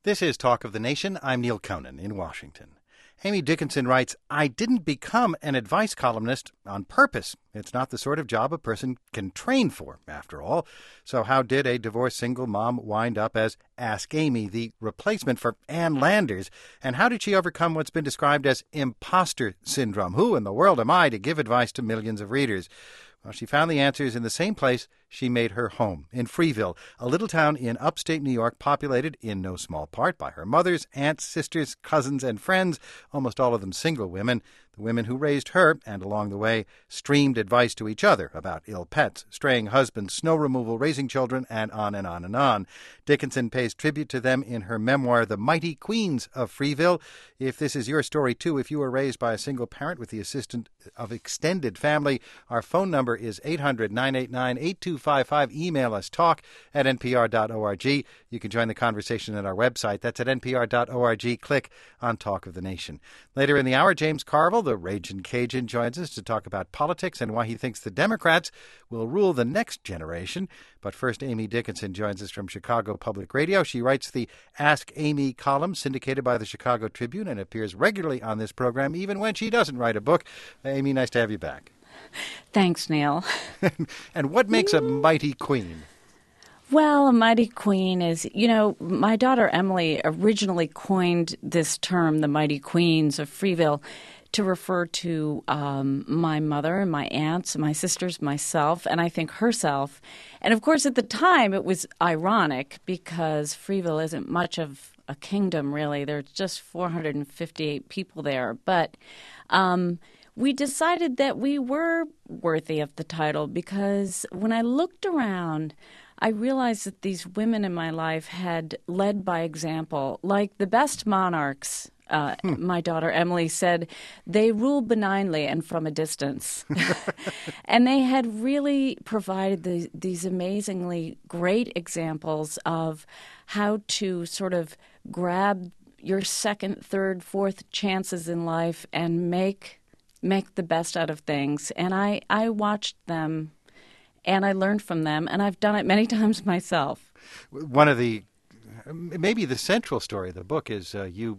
This is Talk of the Nation. I'm Neil Conan in Washington. Amy Dickinson writes, I didn't become an advice columnist on purpose. It's not the sort of job a person can train for, after all. So how did a divorced single mom wind up as Ask Amy, the replacement for Ann Landers? And how did she overcome what's been described as imposter syndrome? Who in the world am I to give advice to millions of readers? Well, she found the answers in the same place she made her home, in Freeville, a little town in upstate New York populated in no small part by her mothers, aunts, sisters, cousins, and friends, almost all of them single women, the women who raised her and, along the way, streamed advice to each other about ill pets, straying husbands, snow removal, raising children, and on and on and on. Dickinson pays tribute to them in her memoir, The Mighty Queens of Freeville. If this is your story, too, if you were raised by a single parent with the assistance of extended family, our phone number is 800-989-8255. Email us talk@npr.org. You can join the conversation at our website. That's at npr.org. Click on Talk of the Nation. Later in the hour, James Carville, the Ragin' Cajun, joins us to talk about politics and why he thinks the Democrats will rule the next generation. But first, Amy Dickinson joins us from Chicago Public Radio. She writes the Ask Amy column, syndicated by the Chicago Tribune, and appears regularly on this program, even when she doesn't write a book. Amy, nice to have you back. Thanks, Neil. And what makes a mighty queen? Well, a mighty queen is, my daughter Emily originally coined this term, the mighty queens of Freeville, to refer to my mother and my aunts, my sisters, myself, and I think herself. And, of course, at the time it was ironic because Freeville isn't much of a kingdom, really. There's just 458 people there. But we decided that we were worthy of the title because when I looked around, I realized that these women in my life had led by example. Like the best monarchs, my daughter Emily said, they rule benignly and from a distance. And they had really provided these amazingly great examples of how to sort of grab your second, third, fourth chances in life and make the best out of things. And I watched them and I learned from them, and I've done it many times myself. One of maybe the central story of the book is you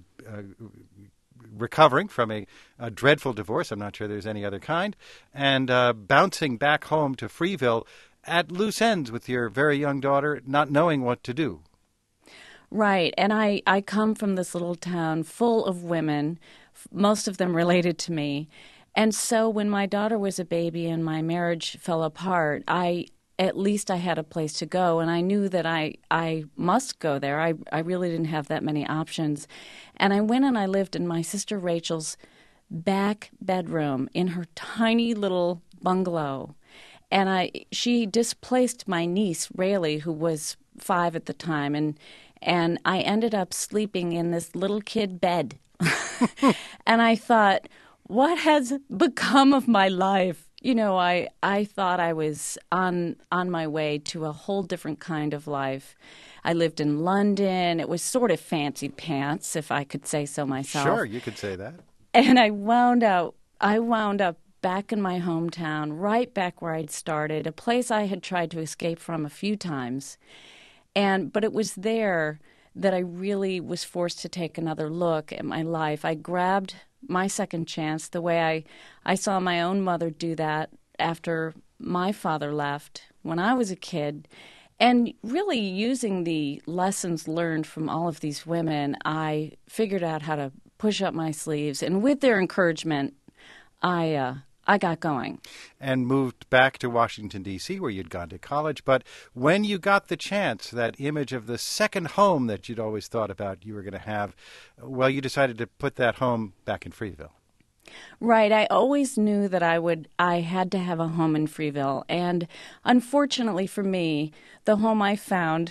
recovering from a dreadful divorce. I'm not sure there's any other kind, and bouncing back home to Freeville at loose ends with your very young daughter, not knowing what to do. Right, and I come from this little town full of women, most of them related to me. And so when my daughter was a baby and my marriage fell apart, at least I had a place to go, and I knew that I must go there. I really didn't have that many options. And I went and I lived in my sister Rachel's back bedroom in her tiny little bungalow. And she displaced my niece, Rayleigh, who was 5 at the time, and I ended up sleeping in this little kid bed. And I thought, what has become of my life? I thought I was on my way to a whole different kind of life. I lived in London. It was sort of fancy pants, if I could say so myself. Sure, you could say that. And I wound up back in my hometown, right back where I'd started, a place I had tried to escape from a few times. But it was there that I really was forced to take another look at my life. I grabbed my second chance the way I saw my own mother do that after my father left when I was a kid. And really using the lessons learned from all of these women, I figured out how to push up my sleeves. And with their encouragement, I got going. And moved back to Washington, D.C., where you'd gone to college. But when you got the chance, that image of the second home that you'd always thought about you were going to have, well, you decided to put that home back in Freeville. Right. I always knew that I had to have a home in Freeville. And unfortunately for me, the home I found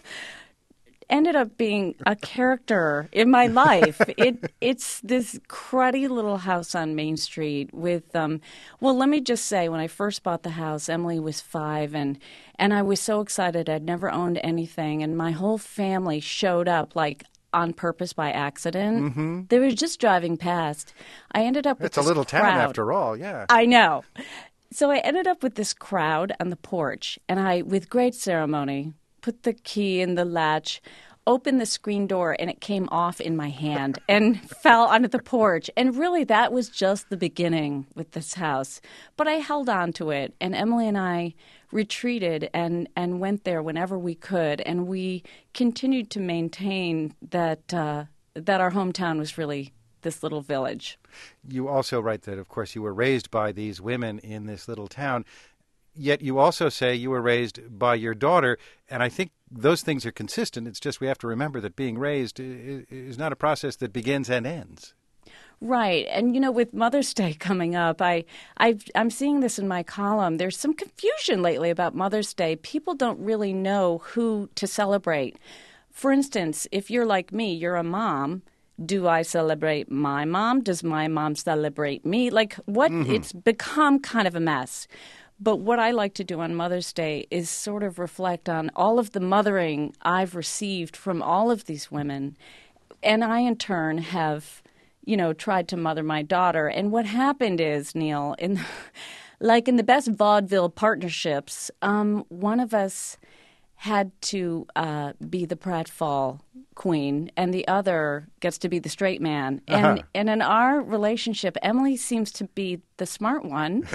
ended up being a character in my life. It's this cruddy little house on Main Street with, let me just say, when I first bought the house, Emily was 5, and I was so excited. I'd never owned anything, and my whole family showed up, like, on purpose by accident. Mm-hmm. They were just driving past. I ended up with It's a little crowd. town, after all, yeah. I know. So I ended up with this crowd on the porch, and I, with great ceremony, put the key in the latch, opened the screen door and it came off in my hand and fell onto the porch. And really, that was just the beginning with this house. But I held on to it, and Emily and I retreated and went there whenever we could, and we continued to maintain that that our hometown was really this little village. You also write that, of course, you were raised by these women in this little town. Yet you also say you were raised by your daughter, and I think those things are consistent. It's just we have to remember that being raised is not a process that begins and ends. Right. And, with Mother's Day coming up, I'm seeing this in my column. There's some confusion lately about Mother's Day. People don't really know who to celebrate. For instance, if you're like me, you're a mom. Do I celebrate my mom? Does my mom celebrate me? It's become kind of a mess. But what I like to do on Mother's Day is sort of reflect on all of the mothering I've received from all of these women. And I, in turn, have, tried to mother my daughter. And what happened is, Neil, in the best vaudeville partnerships, one of us had to be the pratfall queen, and the other gets to be the straight man. And in our relationship, Emily seems to be the smart one,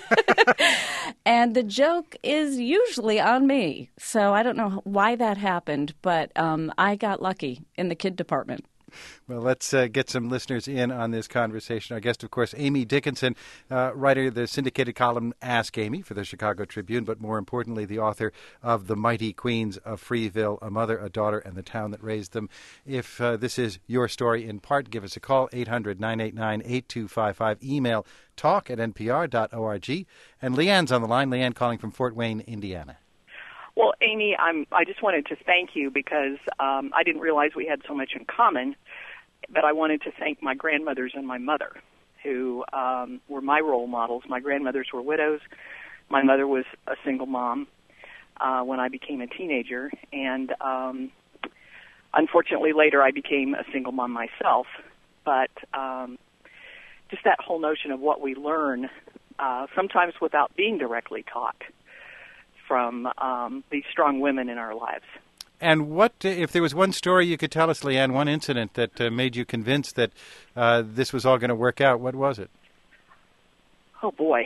and the joke is usually on me. So I don't know why that happened, but I got lucky in the kid department. Well, let's get some listeners in on this conversation. Our guest, of course, Amy Dickinson, writer of the syndicated column Ask Amy for the Chicago Tribune, but more importantly, the author of The Mighty Queens of Freeville, A Mother, a Daughter, and the Town That Raised Them. If this is your story in part, give us a call, 800-989-8255. Email talk@npr.org. And Leanne's on the line. Leanne calling from Fort Wayne, Indiana. Well, Amy, I just wanted to thank you because I didn't realize we had so much in common, but I wanted to thank my grandmothers and my mother, who were my role models. My grandmothers were widows. My mother was a single mom when I became a teenager, and unfortunately later I became a single mom myself. But just that whole notion of what we learn, sometimes without being directly taught, from these strong women in our lives. And what, if there was one story you could tell us, Leanne, one incident that made you convinced that this was all going to work out, what was it? Oh, boy.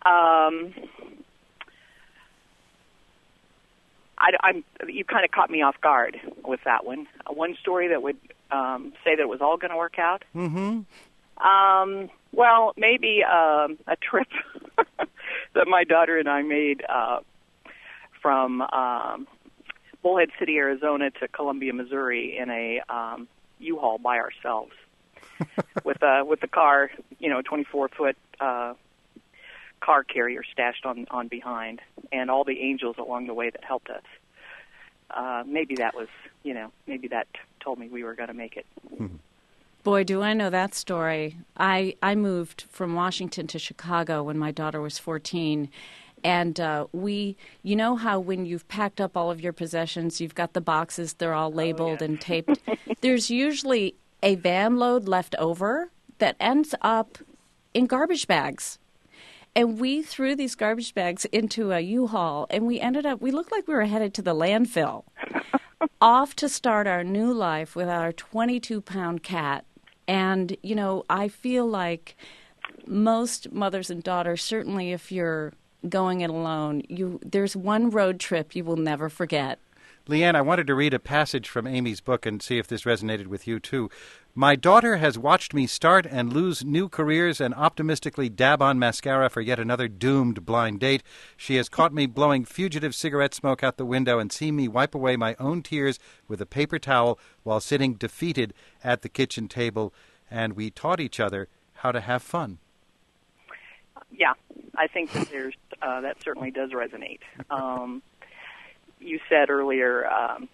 You kind of caught me off guard with that one. One story that would say that it was all going to work out? Mm-hmm. Well, maybe a trip that my daughter and I made from Bullhead City, Arizona to Columbia, Missouri in a U-Haul by ourselves with the car, 24-foot car carrier stashed on behind, and all the angels along the way that helped us. Maybe that was, maybe that told me we were going to make it. Boy, do I know that story. I moved from Washington to Chicago when my daughter was 14. And you know how when you've packed up all of your possessions, you've got the boxes, they're all labeled and taped. There's usually a van load left over that ends up in garbage bags. And we threw these garbage bags into a U-Haul, and we looked like we were headed to the landfill, off to start our new life with our 22-pound cat. And, I feel like most mothers and daughters, certainly if you're going it alone, there's one road trip you will never forget. Leanne, I wanted to read a passage from Amy's book and see if this resonated with you, too. My daughter has watched me start and lose new careers and optimistically dab on mascara for yet another doomed blind date. She has caught me blowing fugitive cigarette smoke out the window and seen me wipe away my own tears with a paper towel while sitting defeated at the kitchen table. And we taught each other how to have fun. Yeah, I think that that certainly does resonate. You said earlier,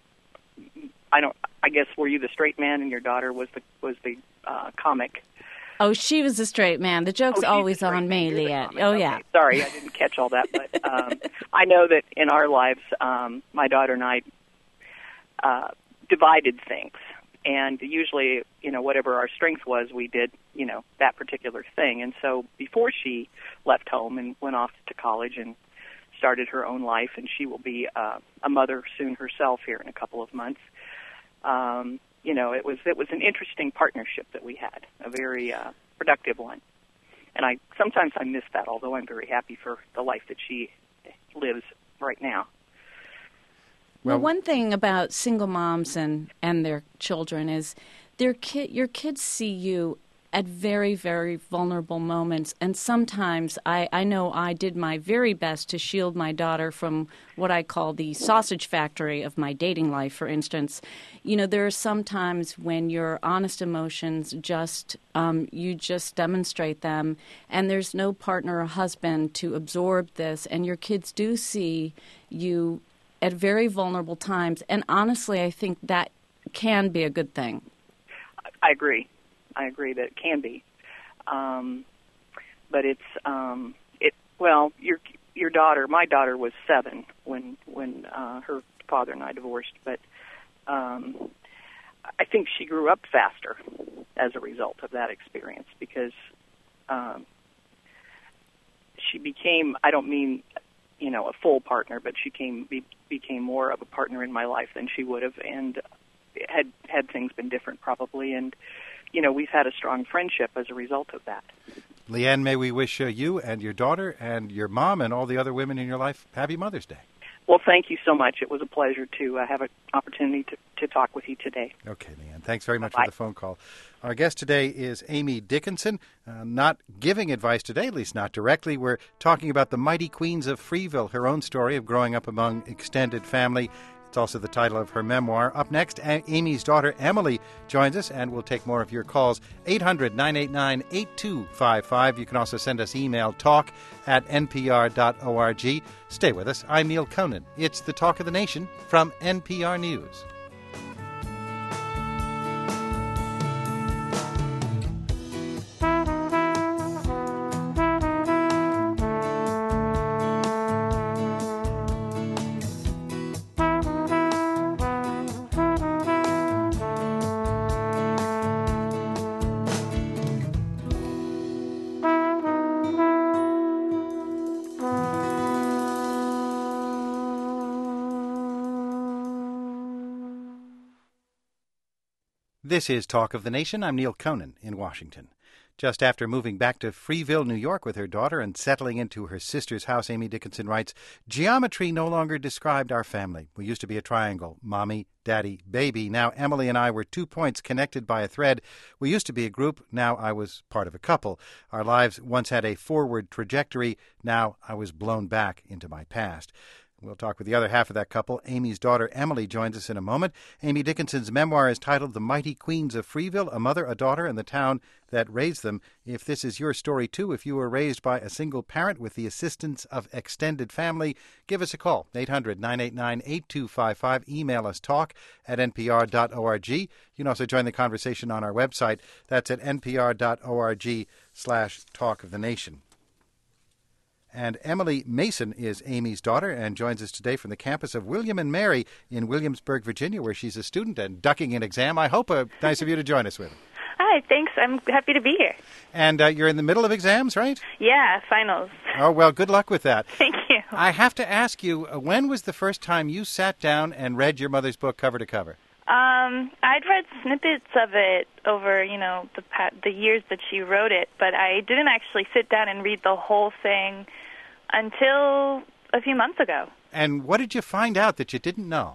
I guess, were you the straight man and your daughter was the comic? Oh, she was the straight man. The joke's always on me, Leanne. Oh, yeah. Okay. Sorry, I didn't catch all that, but I know that in our lives, my daughter and I divided things. And usually, whatever our strength was, we did, that particular thing. And so before she left home and went off to college and started her own life, and she will be a mother soon herself here in a couple of months, It was an interesting partnership that we had, a very productive one. And sometimes I miss that, although I'm very happy for the life that she lives right now. Well, one thing about single moms and their children is your kids see you at very, very vulnerable moments. And sometimes I know I did my very best to shield my daughter from what I call the sausage factory of my dating life, for instance. There are some times when your honest emotions you just demonstrate them, and there's no partner or husband to absorb this, and your kids do see you at very vulnerable times. And honestly, I think that can be a good thing. I agree that it can be. But it's, your daughter, my daughter was 7 when her father and I divorced, but I think she grew up faster as a result of that experience because she became, I don't mean, a full partner, but she became more of a partner in my life than she would have, and had things been different probably, and we've had a strong friendship as a result of that. Leanne, may we wish you and your daughter and your mom and all the other women in your life Happy Mother's Day. Well, thank you so much. It was a pleasure to have an opportunity to talk with you today. Okay, Leanne. Thanks very much Bye. for the phone call. Our guest today is Amy Dickinson. Not giving advice today, at least not directly. We're talking about the Mighty Queens of Freeville, her own story of growing up among extended family. It's also the title of her memoir. Up next, Amy's daughter, Emily, joins us, and we'll take more of your calls. 800-989-8255. You can also send us email, talk@npr.org. Stay with us. I'm Neil Conan. It's the Talk of the Nation from NPR News. This is Talk of the Nation. I'm Neil Conan in Washington. Just after moving back to Freeville, New York with her daughter and settling into her sister's house, Amy Dickinson writes, "Geometry no longer described our family. We used to be a triangle, mommy, daddy, baby. Now Emily and I were 2 points connected by a thread. We used to be a group. Now I was part of a couple. Our lives once had a forward trajectory. Now I was blown back into my past." We'll talk with the other half of that couple. Amy's daughter, Emily, joins us in a moment. Amy Dickinson's memoir is titled The Mighty Queens of Freeville, a mother, a daughter, and the town that raised them. If this is your story, too, if you were raised by a single parent with the assistance of extended family, give us a call, 800-989-8255. Email us, talk@npr.org. You can also join the conversation on our website. That's at npr.org/Talk of the Nation. And Emily Mason is Amy's daughter and joins us today from the campus of William and Mary in Williamsburg, Virginia, where she's a student and ducking an exam. I hope nice of you to join us with her. Hi, thanks. I'm happy to be here. And you're in the middle of exams, right? Yeah, finals. Oh, well, good luck with that. Thank you. I have to ask you, when was the first time you sat down and read your mother's book cover to cover? I'd read snippets of it over, the years that she wrote it, but I didn't actually sit down and read the whole thing until a few months ago. And what did you find out that you didn't know?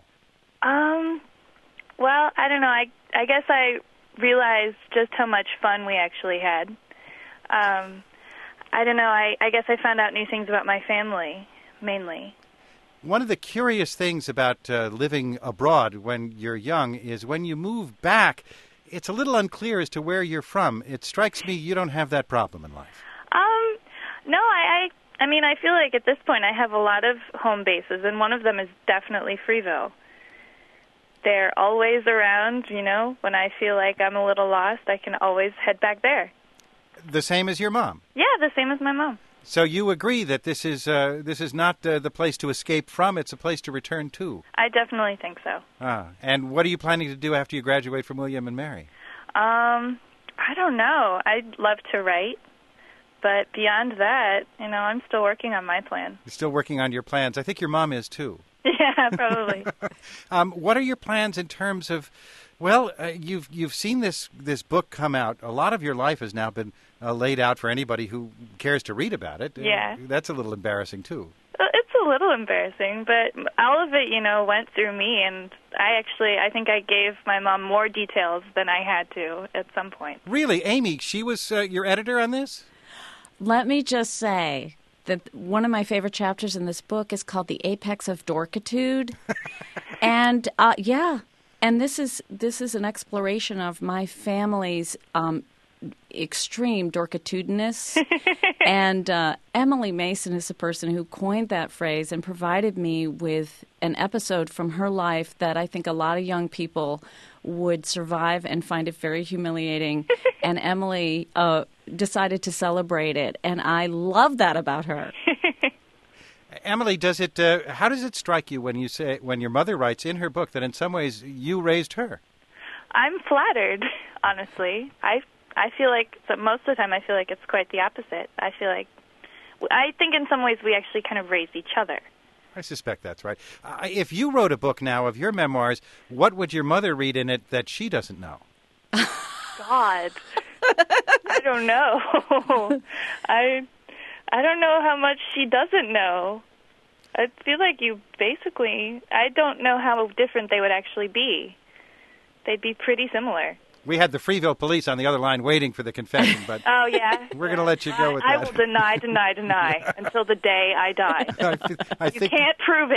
Well, I don't know. I guess I realized just how much fun we actually had. I don't know. I guess I found out new things about my family, mainly. One of the curious things about living abroad when you're young is when you move back, it's a little unclear as to where you're from. It strikes me you don't have that problem in life. No, I mean, I feel like at this point I have a lot of home bases, and one of them is definitely Freeville. They're always around, When I feel like I'm a little lost, I can always head back there. The same as your mom? Yeah, the same as my mom. So you agree that this is not the place to escape from, it's a place to return to? I definitely think so. And what are you planning to do after you graduate from William and Mary? I don't know. I'd love to write, but beyond that, I'm still working on my plan. You're still working on your plans. I think your mom is, too. Yeah, probably. What are your plans in terms of? Well, you've seen this book come out. A lot of your life has now been laid out for anybody who cares to read about it. Yeah. That's a little embarrassing too. It's a little embarrassing, but all of it, went through me, and I think I gave my mom more details than I had to at some point. Really, Amy, she was your editor on this? Let me just say that one of my favorite chapters in this book is called The Apex of Dorkitude. And, and this is an exploration of my family's extreme dorkitudinous. And Emily Mason is the person who coined that phrase and provided me with an episode from her life that I think a lot of young people would survive and find it very humiliating. And Emily decided to celebrate it, and I love that about her. Emily, how does it strike you when your mother writes in her book that in some ways you raised her? I'm flattered, honestly. I feel like most of the time I feel like it's quite the opposite. I think in some ways we actually kind of raised each other. I suspect that's right. If you wrote a book now of your memoirs, what would your mother read in it that she doesn't know? God, I don't know. I don't know how much she doesn't know. I feel like I don't know how different they would actually be. They'd be pretty similar. We had the Freeville police on the other line waiting for the confession, but oh, yeah? We're going to let you go with that. I will deny until the day I die. You can't prove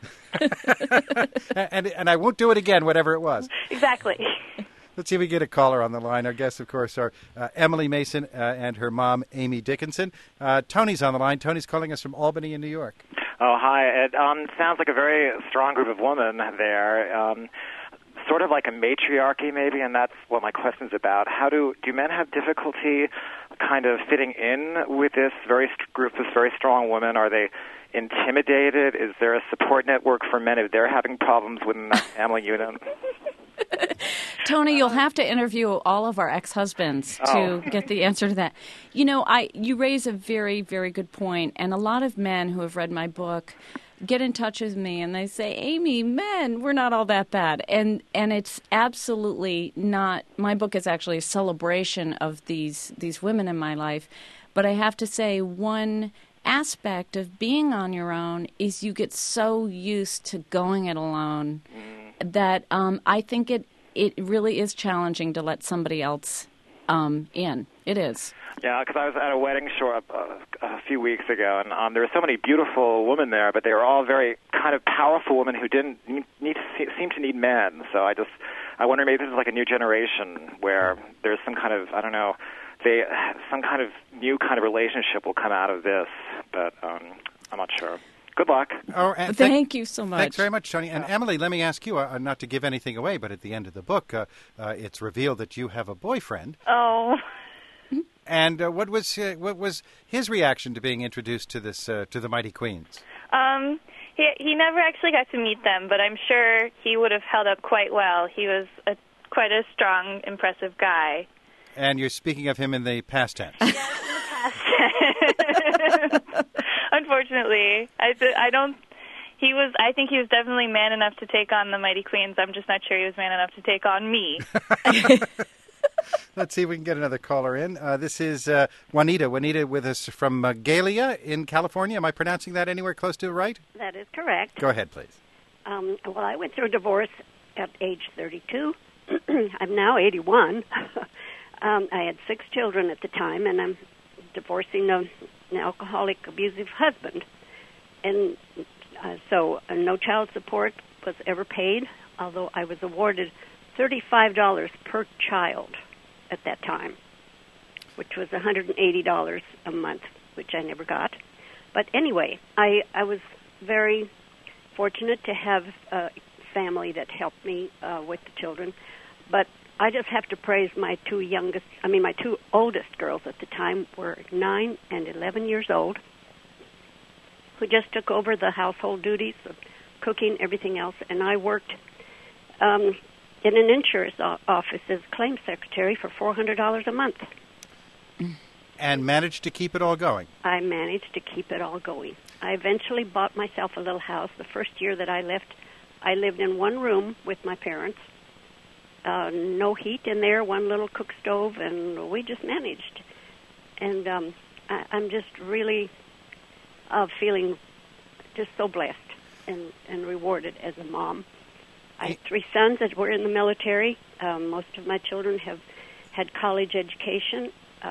it. and I won't do it again, whatever it was. Exactly. Let's see if we get a caller on the line. Our guests, of course, are Emily Mason and her mom, Amy Dickinson. Tony's on the line. Tony's calling us from Albany in New York. Oh, hi. It sounds like a very strong group of women there. Sort of like a matriarchy, maybe, and that's what my question's about. Do men have difficulty kind of fitting in with this very strong women? Are they intimidated? Is there a support network for men if they're having problems within that family unit? Tony, you'll have to interview all of our ex-husbands to get the answer to that. You raise a very, very good point, and a lot of men who have read my book get in touch with me and they say, Amy, men, we're not all that bad. And it's absolutely not. My book is actually a celebration of these women in my life. But I have to say, one aspect of being on your own is you get so used to going it alone that I think it really is challenging to let somebody else in. It is. Yeah, because I was at a wedding a few weeks ago, and there were so many beautiful women there, but they were all very kind of powerful women who didn't seem to need men. So I wonder maybe this is like a new generation where there's some kind of, I don't know, some kind of new kind of relationship will come out of this, but I'm not sure. Good luck. Thank you so much. Thanks very much, Tony. And Emily, let me ask you, not to give anything away, but at the end of the book, it's revealed that you have a boyfriend. Oh. And what was his reaction to being introduced to the Mighty Queens? He never actually got to meet them, but I'm sure he would have held up quite well. He was quite a strong, impressive guy. And you're speaking of him in the past tense. Yes, in the past tense. Unfortunately, I think he was definitely man enough to take on the Mighty Queens. I'm just not sure he was man enough to take on me. Let's see if we can get another caller in. This is Juanita. Juanita with us from Gallia in California. Am I pronouncing that anywhere close to right? That is correct. Go ahead, please. Well, I went through a divorce at age 32. I'm now 81. I had 6 children at the time, and I'm divorcing an alcoholic, abusive husband. And so no child support was ever paid, although I was awarded $35 per child at that time, which was $180 a month, which I never got. But anyway, I was very fortunate to have a family that helped me with the children. But I just have to praise my two oldest girls at the time were 9 and 11 years old, who just took over the household duties of cooking, everything else, and I worked in an insurance office as claims secretary for $400 a month. And managed to keep it all going. I managed to keep it all going. I eventually bought myself a little house. The first year that I left, I lived in one room with my parents. No heat in there, one little cook stove, and we just managed. And I'm just really feeling just so blessed and rewarded as a mom. I have 3 sons that were in the military. Most of my children have had college education.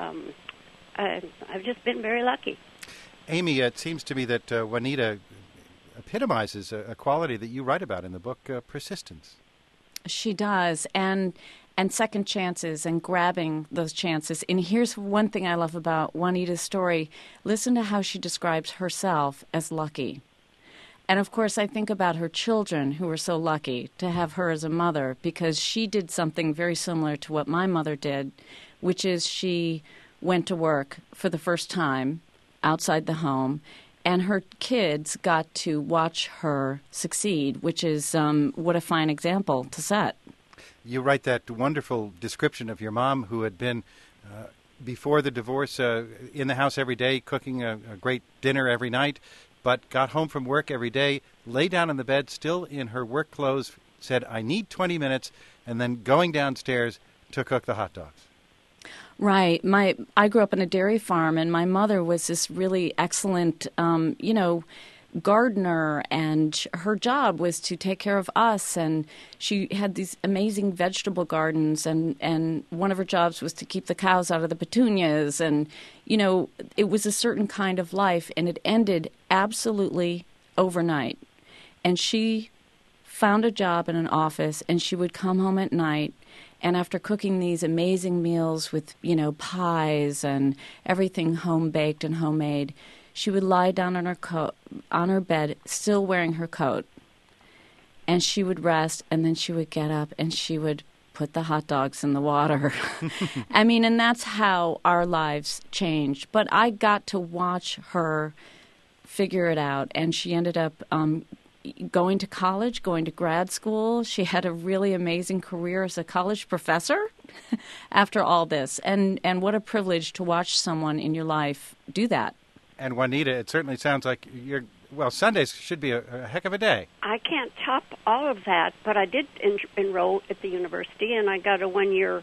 I've just been very lucky. Amy, it seems to me that Juanita epitomizes a quality that you write about in the book, persistence. She does, and second chances and grabbing those chances. And here's one thing I love about Juanita's story. Listen to how she describes herself as lucky. And, of course, I think about her children who were so lucky to have her as a mother, because she did something very similar to what my mother did, which is she went to work for the first time outside the home, and her kids got to watch her succeed, which is what a fine example to set. You write that wonderful description of your mom who had been, before the divorce, in the house every day, cooking a great dinner every night, but got home from work every day, lay down in the bed, still in her work clothes, said, I need 20 minutes, and then going downstairs to cook the hot dogs. Right. I grew up on a dairy farm, and my mother was this really excellent, gardener, and her job was to take care of us, and she had these amazing vegetable gardens, and one of her jobs was to keep the cows out of the petunias, and, it was a certain kind of life, and it ended absolutely overnight. And she found a job in an office, and she would come home at night, and after cooking these amazing meals with, pies and everything home-baked and homemade, she would lie down on her bed, still wearing her coat, and she would rest, and then she would get up, and she would put the hot dogs in the water. And that's how our lives changed. But I got to watch her figure it out, and she ended up going to college, going to grad school. She had a really amazing career as a college professor after all this. And what a privilege to watch someone in your life do that. And Juanita, it certainly sounds like Sundays should be a heck of a day. I can't top all of that, but I did enroll at the university, and I got a 1-year,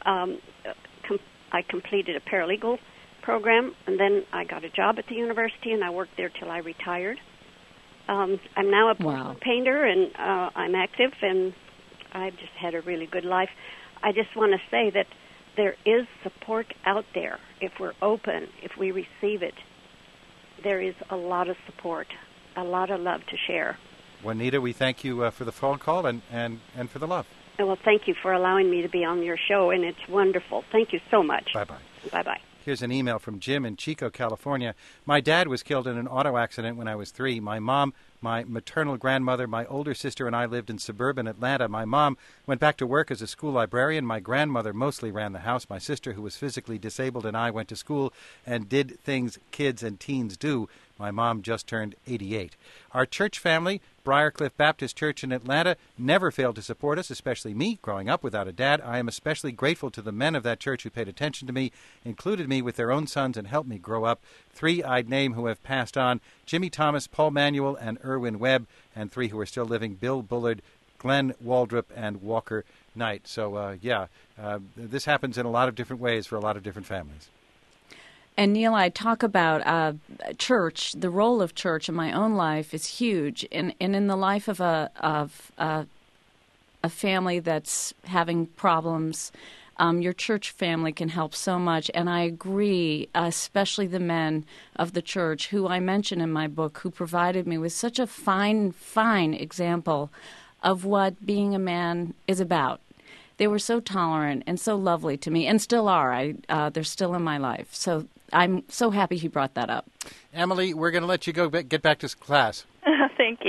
I completed a paralegal program, and then I got a job at the university, and I worked there till I retired. I'm now a painter, and I'm active, and I've just had a really good life. I just want to say that there is support out there if we're open, if we receive it. There is a lot of support, a lot of love to share. Juanita, we thank you for the phone call and for the love. Well, thank you for allowing me to be on your show, and it's wonderful. Thank you so much. Bye-bye. Bye-bye. Here's an email from Jim in Chico, California. My dad was killed in an auto accident when I was 3. My mom, my maternal grandmother, my older sister, and I lived in suburban Atlanta. My mom went back to work as a school librarian. My grandmother mostly ran the house. My sister, who was physically disabled, and I went to school and did things kids and teens do. My mom just turned 88. Our church family, Briarcliff Baptist Church in Atlanta, never failed to support us, especially me, growing up without a dad. I am especially grateful to the men of that church who paid attention to me, included me with their own sons, and helped me grow up. 3 I'd name who have passed on: Jimmy Thomas, Paul Manuel, and Irwin Webb, and 3 who are still living: Bill Bullard, Glenn Waldrop, and Walker Knight. So, this happens in a lot of different ways for a lot of different families. And Neil, I talk about church. The role of church in my own life is huge, and in the life of a family that's having problems. Your church family can help so much, and I agree, especially the men of the church, who I mention in my book, who provided me with such a fine example of what being a man is about. They were so tolerant and so lovely to me, and still are. They're still in my life. So I'm so happy he brought that up. Emily, we're going to let you go get back to class. Thank you.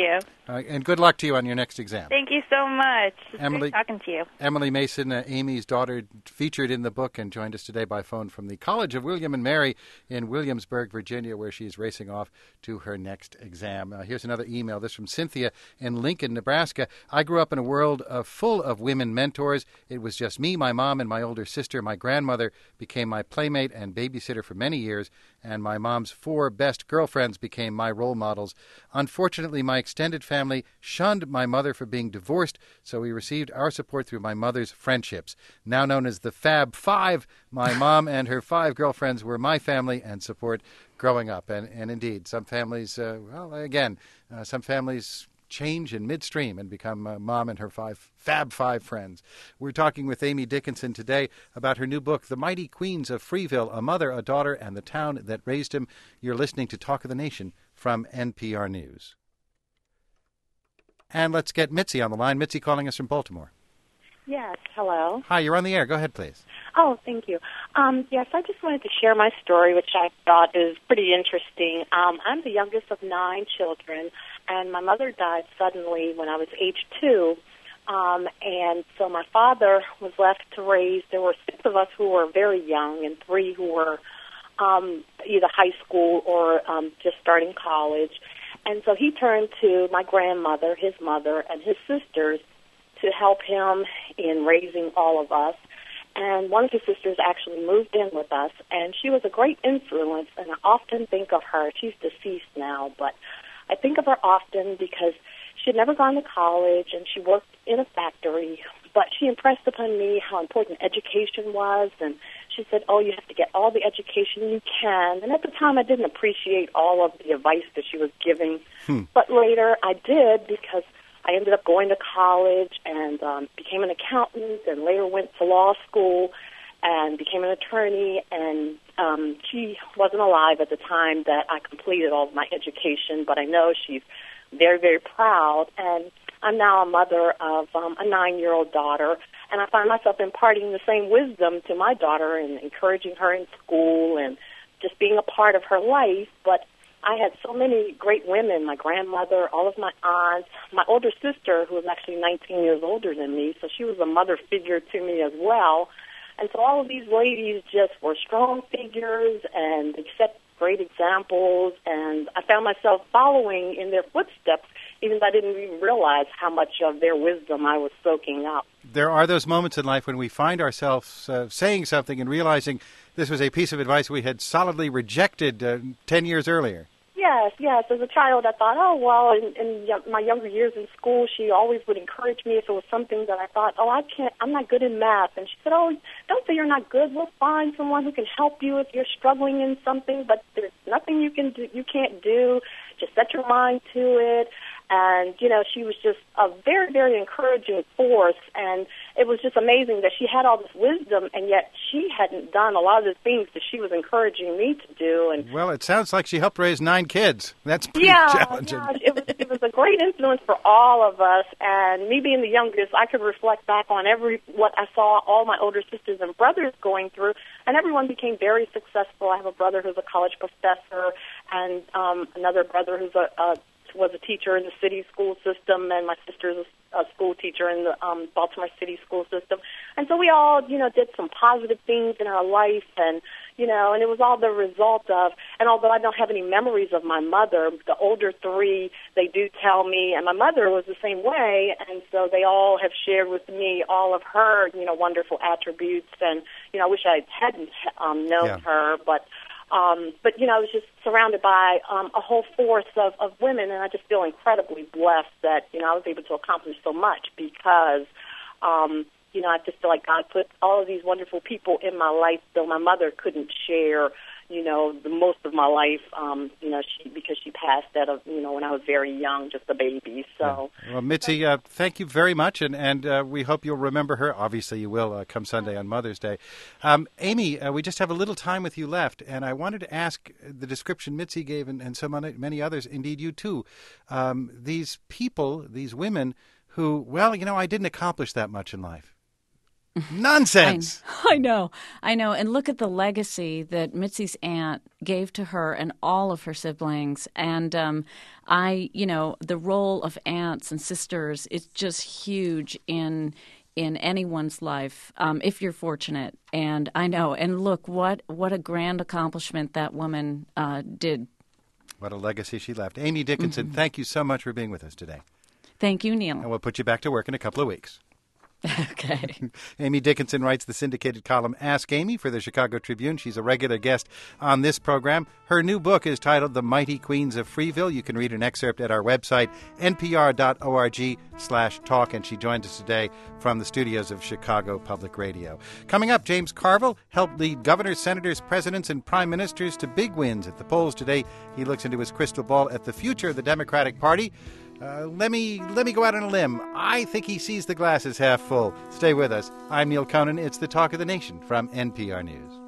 And good luck to you on your next exam. Thank you so much. It's Emily, great talking to you. Emily Mason, Amy's daughter, featured in the book and joined us today by phone from the College of William and Mary in Williamsburg, Virginia, where she's racing off to her next exam. Here's another email. This from Cynthia in Lincoln, Nebraska. I grew up in a world full of women mentors. It was just me, my mom, and my older sister. My grandmother became my playmate and babysitter for many years, and my mom's 4 best girlfriends became my role models. Unfortunately, my extended family shunned my mother for being divorced, so we received our support through my mother's friendships. Now known as the Fab Five, my mom and her 5 girlfriends were my family and support growing up. And indeed, some families, some families change in midstream and become mom and her Fab Five friends. We're talking with Amy Dickinson today about her new book, The Mighty Queens of Freeville, A Mother, a Daughter, and the Town That Raised Him. You're listening to Talk of the Nation from NPR News. And let's get Mitzi on the line. Mitzi calling us from Baltimore. Yes, hello. Hi, you're on the air. Go ahead, please. Oh, thank you. Yes, I just wanted to share my story, which I thought is pretty interesting. I'm the youngest of 9 children, and my mother died suddenly when I was age 2. And so my father was left to raise, there were 6 of us who were very young and 3 who were either high school or just starting college. And so he turned to my grandmother, his mother, and his sisters to help him in raising all of us. And one of his sisters actually moved in with us, and she was a great influence, and I often think of her. She's deceased now, but I think of her often because she had never gone to college, and she worked in a factory, but she impressed upon me how important education was, and she said, you have to get all the education you can. And at the time, I didn't appreciate all of the advice that she was giving. But later, I did, because I ended up going to college and became an accountant, and later went to law school and became an attorney. And she wasn't alive at the time that I completed all of my education, but I know she's very, very proud. And I'm now a mother of a 9-year-old daughter, and I find myself imparting the same wisdom to my daughter and encouraging her in school and just being a part of her life. But I had so many great women, my grandmother, all of my aunts, my older sister, who was actually 19 years older than me, so she was a mother figure to me as well. And so all of these ladies just were strong figures, and they set great examples, and I found myself following in their footsteps, even though I didn't even realize how much of their wisdom I was soaking up. There are those moments in life when we find ourselves saying something and realizing this was a piece of advice we had solidly rejected 10 years earlier. Yes. As a child, I thought, in my younger years in school, she always would encourage me if it was something that I thought, I'm not good in math. And she said, don't say you're not good. We'll find someone who can help you if you're struggling in something, but there's nothing you can't do. Just set your mind to it. And, she was just a very, very encouraging force. And it was just amazing that she had all this wisdom, and yet she hadn't done a lot of the things that she was encouraging me to do. And well, it sounds like she helped raise 9 kids. That's pretty challenging. Yeah, it was a great influence for all of us. And me being the youngest, I could reflect back on what I saw all my older sisters and brothers going through, and everyone became very successful. I have a brother who's a college professor, and another brother who's was a teacher in the city school system, and my sister's a school teacher in the Baltimore City school system. And so we all, did some positive things in our life, and, and it was all the result of, and although I don't have any memories of my mother, the older 3, they do tell me, and my mother was the same way, and so they all have shared with me all of her, wonderful attributes, and, I wish I hadn't known her, but I was just surrounded by a whole force of women, and I just feel incredibly blessed that, I was able to accomplish so much because, I just feel like God put all of these wonderful people in my life, though my mother couldn't share, the most of my life, because she passed when I was very young, just a baby. So, Well, Mitzi, thank you very much, and we hope you'll remember her. Obviously, you will come Sunday on Mother's Day. Amy, we just have a little time with you left, and I wanted to ask the description Mitzi gave, and so many others, indeed you too, these people, these women who, I didn't accomplish that much in life. Nonsense. I know. And look at the legacy that Mitzi's aunt gave to her and all of her siblings. And the role of aunts and sisters is just huge in anyone's life, if you're fortunate. And I know. And look, what a grand accomplishment that woman did. What a legacy she left. Amy Dickinson, thank you so much for being with us today. Thank you, Neil. And we'll put you back to work in a couple of weeks. Okay. Amy Dickinson writes the syndicated column Ask Amy for the Chicago Tribune. She's a regular guest on this program. Her new book is titled The Mighty Queens of Freeville. You can read an excerpt at our website, npr.org/talk, and she joins us today from the studios of Chicago Public Radio. Coming up, James Carville helped lead governors, senators, presidents, and prime ministers to big wins at the polls today. He looks into his crystal ball at the future of the Democratic Party. Let me go out on a limb. I think he sees the glass as half full. Stay with us. I'm Neil Conan. It's the Talk of the Nation from NPR News.